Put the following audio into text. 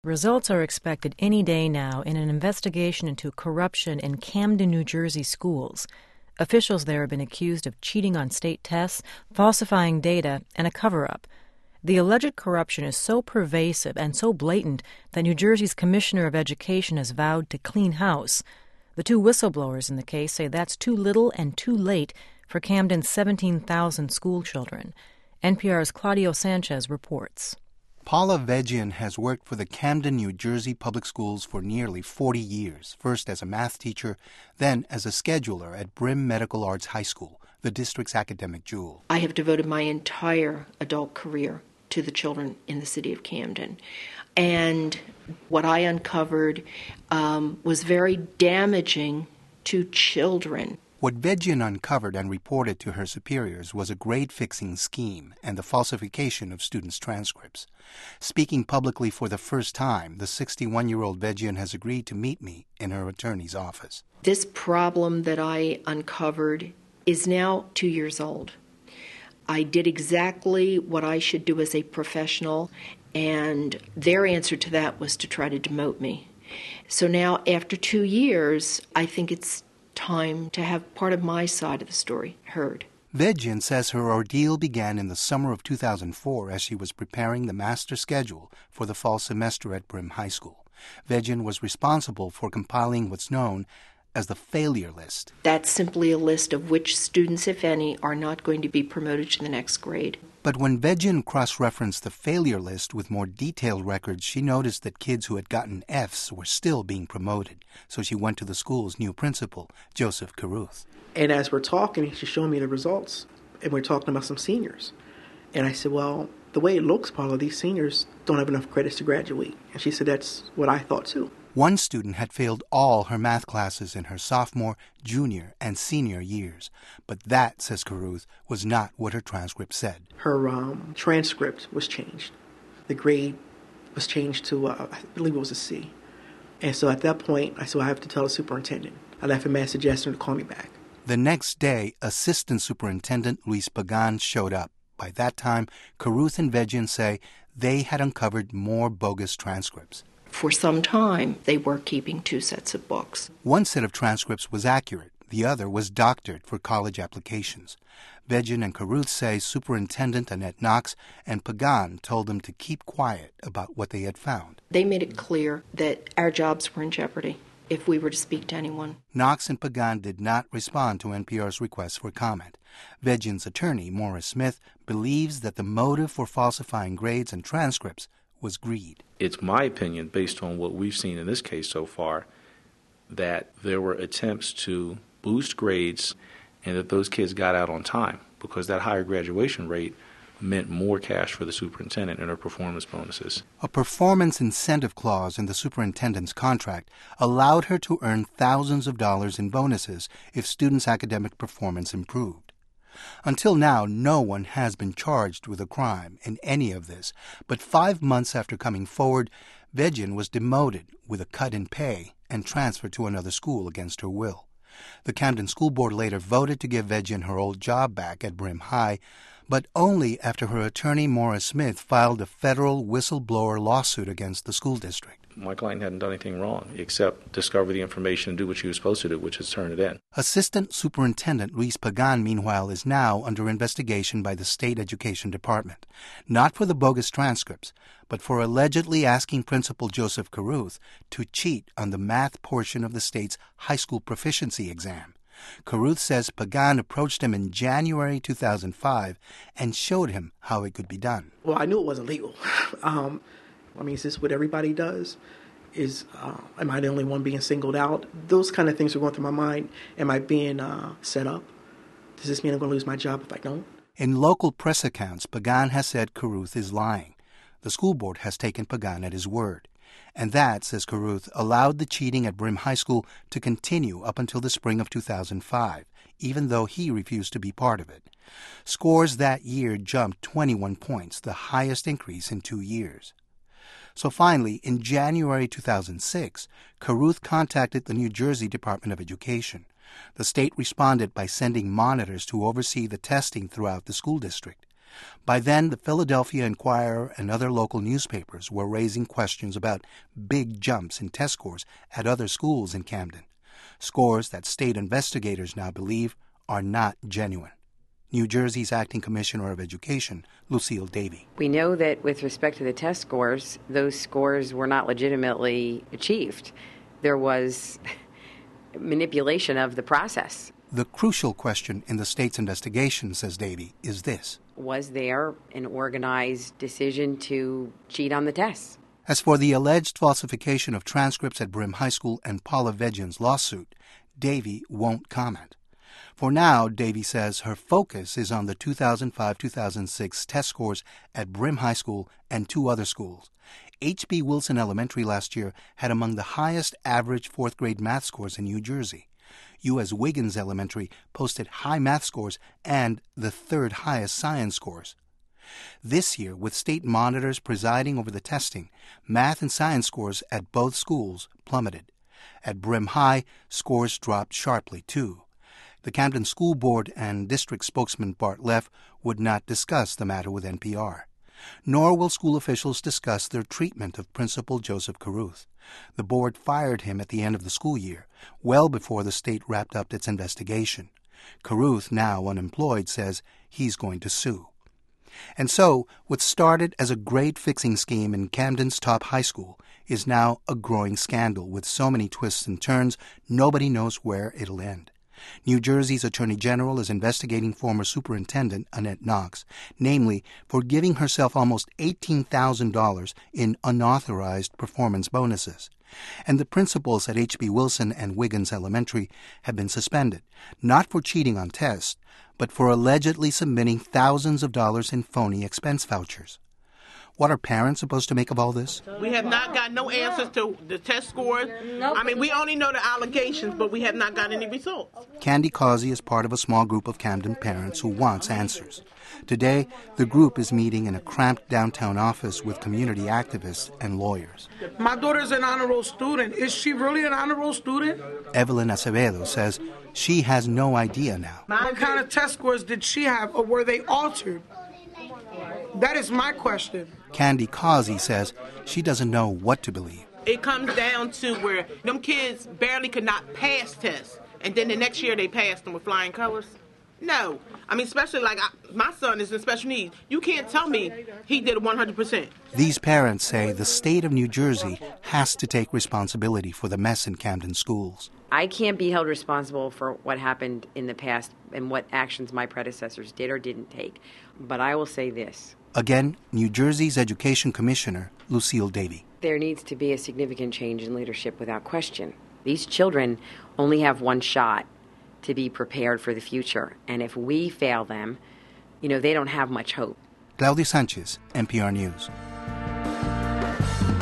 Results are expected any day now in an investigation into corruption in Camden, New Jersey schools. Officials there have been accused of cheating on state tests, falsifying data, and a cover-up. The alleged corruption is so pervasive and so blatant that New Jersey's Commissioner of Education has vowed to clean house. The two whistleblowers in the case say that's too little and too late for Camden's 17,000 school children. NPR's Claudio Sanchez reports. Paula Vejian has worked for the Camden, New Jersey public schools for nearly 40 years, first as a math teacher, then as a scheduler at Brim Medical Arts High School, the district's academic jewel. I have devoted my entire adult career to the children in the city of Camden. And what I uncovered was very damaging to children. What Vejian uncovered and reported to her superiors was a grade-fixing scheme and the falsification of students' transcripts. Speaking publicly for the first time, the 61-year-old Vejian has agreed to meet me in her attorney's office. This problem that I uncovered is now 2 years old. I did exactly what I should do as a professional, and their answer to that was to try to demote me. So now, after 2 years, I think it's time to have part of my side of the story heard. Vejian says her ordeal began in the summer of 2004 as she was preparing the master schedule for the fall semester at Brim High School. Vejian was responsible for compiling what's known as the failure list. That's simply a list of which students, if any, are not going to be promoted to the next grade. But when Vejian cross-referenced the failure list with more detailed records, she noticed that kids who had gotten Fs were still being promoted. So she went to the school's new principal, Joseph Caruth. And as we're talking, she's showing me the results, and we're talking about some seniors. And I said, well, the way it looks, Paula, these seniors don't have enough credits to graduate. And she said, that's what I thought too. One student had failed all her math classes in her sophomore, junior, and senior years. But that, says Caruth, was not what her transcript said. Her transcript was changed. The grade was changed to, I believe it was a C. And so at that point, I said, well, I have to tell the superintendent. I left a message asking her to call me back. The next day, Assistant Superintendent Luis Pagan showed up. By that time, Caruth and Vejian say they had uncovered more bogus transcripts. For some time, they were keeping 2 sets of books. One set of transcripts was accurate. The other was doctored for college applications. Vejian and Caruth say Superintendent Annette Knox and Pagan told them to keep quiet about what they had found. They made it clear that our jobs were in jeopardy if we were to speak to anyone. Knox and Pagan did not respond to NPR's request for comment. Vejian's attorney, Morris Smith, believes that the motive for falsifying grades and transcripts was greed. It's my opinion, based on what we've seen in this case so far, that there were attempts to boost grades and that those kids got out on time because that higher graduation rate meant more cash for the superintendent and her performance bonuses. A performance incentive clause in the superintendent's contract allowed her to earn thousands of dollars in bonuses if students' academic performance improved. Until now, no one has been charged with a crime in any of this, but 5 months after coming forward, Vejian was demoted with a cut in pay and transferred to another school against her will. The Camden School Board later voted to give Vejian her old job back at Brim High, but only after her attorney Morris Smith filed a federal whistleblower lawsuit against the school district. My client hadn't done anything wrong except discover the information and do what she was supposed to do, which is turn it in. Assistant Superintendent Luis Pagan, meanwhile, is now under investigation by the State Education Department, not for the bogus transcripts, but for allegedly asking Principal Joseph Caruth to cheat on the math portion of the state's high school proficiency exam. Caruth says Pagan approached him in January 2005 and showed him how it could be done. Well, I knew it wasn't legal. Is this what everybody does? Am I the only one being singled out? Those kind of things are going through my mind. Am I being set up? Does this mean I'm going to lose my job if I don't? In local press accounts, Pagan has said Caruth is lying. The school board has taken Pagan at his word. And that, says Caruth, allowed the cheating at Brim High School to continue up until the spring of 2005, even though he refused to be part of it. Scores that year jumped 21 points, the highest increase in 2 years. So finally, in January 2006, Caruth contacted the New Jersey Department of Education. The state responded by sending monitors to oversee the testing throughout the school district. By then, the Philadelphia Inquirer and other local newspapers were raising questions about big jumps in test scores at other schools in Camden, scores that state investigators now believe are not genuine. New Jersey's Acting Commissioner of Education, Lucille Davey. We know that with respect to the test scores, those scores were not legitimately achieved. There was manipulation of the process. The crucial question in the state's investigation, says Davey, is this. Was there an organized decision to cheat on the tests? As for the alleged falsification of transcripts at Brim High School and Paula Vejan's lawsuit, Davey won't comment. For now, Davey says her focus is on the 2005-2006 test scores at Brim High School and two other schools. H.B. Wilson Elementary last year had among the highest average fourth-grade math scores in New Jersey. U.S. Wiggins Elementary posted high math scores and the third highest science scores. This year, with state monitors presiding over the testing, math and science scores at both schools plummeted. At Brim High, scores dropped sharply, too. The Camden School Board and district spokesman Bart Leff would not discuss the matter with NPR. Nor will school officials discuss their treatment of Principal Joseph Carruth. The board fired him at the end of the school year, well before the state wrapped up its investigation. Carruth, now unemployed, says he's going to sue. And so, what started as a grade-fixing scheme in Camden's top high school is now a growing scandal with so many twists and turns, nobody knows where it'll end. New Jersey's Attorney General is investigating former Superintendent Annette Knox, namely for giving herself almost $18,000 in unauthorized performance bonuses. And the principals at H.B. Wilson and Wiggins Elementary have been suspended, not for cheating on tests, but for allegedly submitting thousands of dollars in phony expense vouchers. What are parents supposed to make of all this? We have not got no answers to the test scores. Nope. I mean, we only know the allegations, but we have not got any results. Candy Causey is part of a small group of Camden parents who wants answers. Today, the group is meeting in a cramped downtown office with community activists and lawyers. My daughter's an honor roll student. Is she really an honor roll student? Evelyn Acevedo says she has no idea now. What kind of test scores did she have, or were they altered? That is my question. Candy Causey says she doesn't know what to believe. It comes down to where them kids barely could not pass tests, and then the next year they passed them with flying colors. No. I mean, especially like my son is in special needs. You can't tell me he did 100%. These parents say the state of New Jersey has to take responsibility for the mess in Camden schools. I can't be held responsible for what happened in the past and what actions my predecessors did or didn't take. But I will say this. Again, New Jersey's Education Commissioner, Lucille Davey. There needs to be a significant change in leadership without question. These children only have one shot to be prepared for the future. And if we fail them, they don't have much hope. Claudia Sanchez, NPR News.